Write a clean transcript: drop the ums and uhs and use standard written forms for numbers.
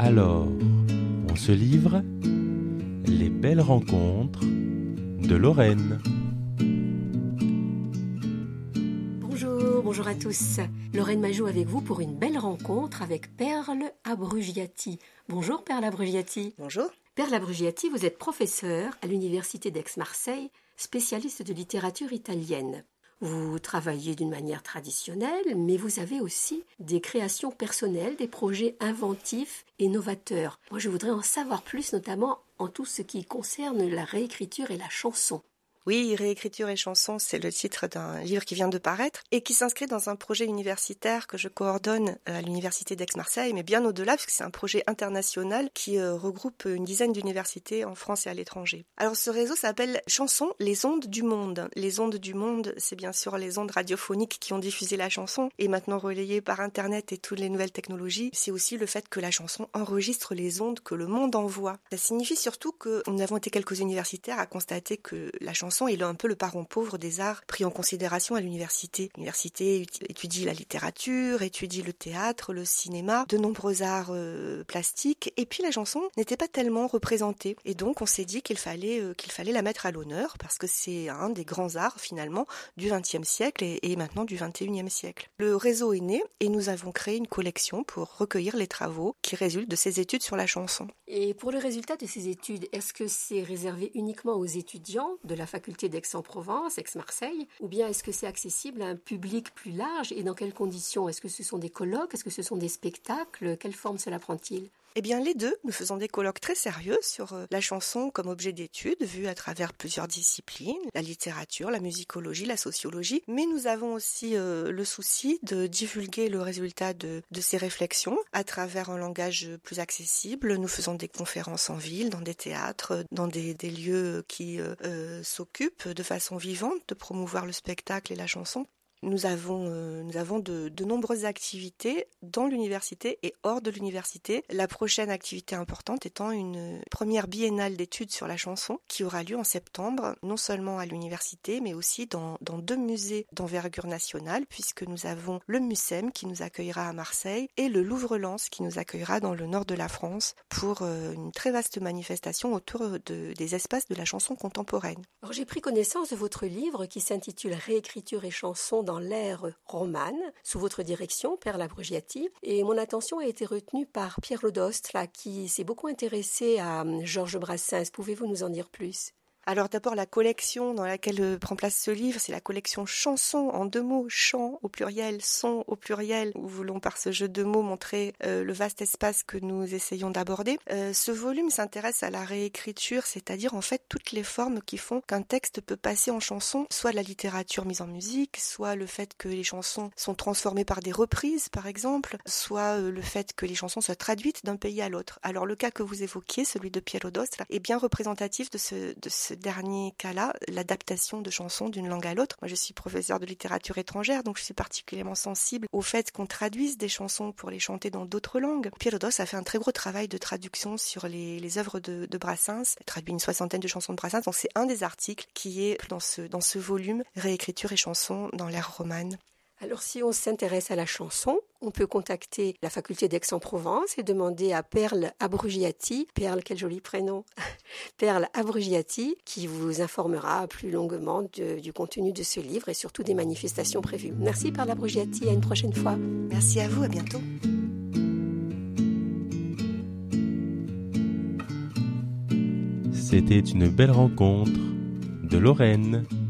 Alors, on se livre les belles rencontres de Lorraine. Bonjour à tous. Lorraine Majot avec vous pour une belle rencontre avec Perle Abrugiati. Bonjour Perle Abrugiati. Bonjour. Perle Abrugiati, vous êtes professeure à l'Université d'Aix-Marseille, spécialiste de littérature italienne. Vous travaillez d'une manière traditionnelle, mais vous avez aussi des créations personnelles, des projets inventifs et novateurs. Moi, je voudrais en savoir plus, notamment en tout ce qui concerne la réécriture et la chanson. Oui, Réécriture et chanson, c'est le titre d'un livre qui vient de paraître et qui s'inscrit dans un projet universitaire que je coordonne à l'Université d'Aix-Marseille, mais bien au-delà, puisque c'est un projet international qui regroupe une dizaine d'universités en France et à l'étranger. Alors ce réseau s'appelle Chanson, les ondes du monde. Les ondes du monde, c'est bien sûr les ondes radiophoniques qui ont diffusé la chanson et maintenant relayées par Internet et toutes les nouvelles technologies. C'est aussi le fait que la chanson enregistre les ondes que le monde envoie. Ça signifie surtout que nous avons été quelques universitaires à constater que la chanson est un peu le parent pauvre des arts pris en considération à l'université. L'université étudie la littérature, étudie le théâtre, le cinéma, de nombreux arts plastiques, et puis la chanson n'était pas tellement représentée. Et donc on s'est dit qu'il fallait la mettre à l'honneur, parce que c'est un des grands arts finalement du XXe siècle et maintenant du XXIe siècle. Le réseau est né et nous avons créé une collection pour recueillir les travaux qui résultent de ces études sur la chanson. Et pour le résultat de ces études, est-ce que c'est réservé uniquement aux étudiants de la faculté d'Aix-en-Provence, Aix-Marseille, ou bien est-ce que c'est accessible à un public plus large et dans quelles conditions? Est-ce que ce sont des colloques? Est-ce que ce sont des spectacles? Quelle forme cela prend-il? Eh bien les deux, nous faisons des colloques très sérieux sur la chanson comme objet d'étude, vu à travers plusieurs disciplines, la littérature, la musicologie, la sociologie, mais nous avons aussi le souci de divulguer le résultat de ces réflexions à travers un langage plus accessible. Nous faisons des conférences en ville, dans des théâtres, dans des lieux qui s'occupent de façon vivante de promouvoir le spectacle et la chanson. Nous avons de nombreuses activités dans l'université et hors de l'université. La prochaine activité importante étant une première biennale d'études sur la chanson qui aura lieu en septembre, non seulement à l'université, mais aussi dans deux musées d'envergure nationale, puisque nous avons le Mucem qui nous accueillera à Marseille et le Louvre-Lens qui nous accueillera dans le nord de la France pour une très vaste manifestation autour des espaces de la chanson contemporaine. Alors, j'ai pris connaissance de votre livre qui s'intitule Réécriture et chanson dans l'ère romane, sous votre direction, Perle Abrugiati, et mon attention a été retenue par Pierre Lodost, qui s'est beaucoup intéressé à Georges Brassens. Pouvez-vous nous en dire plus ? Alors d'abord, la collection dans laquelle prend place ce livre, c'est la collection Chansons en deux mots, chant au pluriel, son au pluriel. Nous voulons par ce jeu de mots montrer le vaste espace que nous essayons d'aborder. Ce volume s'intéresse à la réécriture, c'est-à-dire en fait toutes les formes qui font qu'un texte peut passer en chanson, soit de la littérature mise en musique, soit le fait que les chansons sont transformées par des reprises par exemple, soit le fait que les chansons soient traduites d'un pays à l'autre. Alors le cas que vous évoquiez, celui de Piero Dostra, est bien représentatif de ce dernier cas-là, l'adaptation de chansons d'une langue à l'autre. Moi, je suis professeure de littérature étrangère, donc je suis particulièrement sensible au fait qu'on traduise des chansons pour les chanter dans d'autres langues. Piero Dostra a fait un très gros travail de traduction sur les œuvres de Brassens. Il a traduit une 60aine de chansons de Brassens, donc c'est un des articles qui est dans ce volume Réécriture et chansons dans l'ère romane. Alors si on s'intéresse à la chanson, on peut contacter la faculté d'Aix-en-Provence et demander à Perle Abrugiati, Perle, quel joli prénom, Perle Abrugiati, qui vous informera plus longuement du contenu de ce livre et surtout des manifestations prévues. Merci Perle Abrugiati, à une prochaine fois. Merci à vous, à bientôt. C'était une belle rencontre de Lorraine.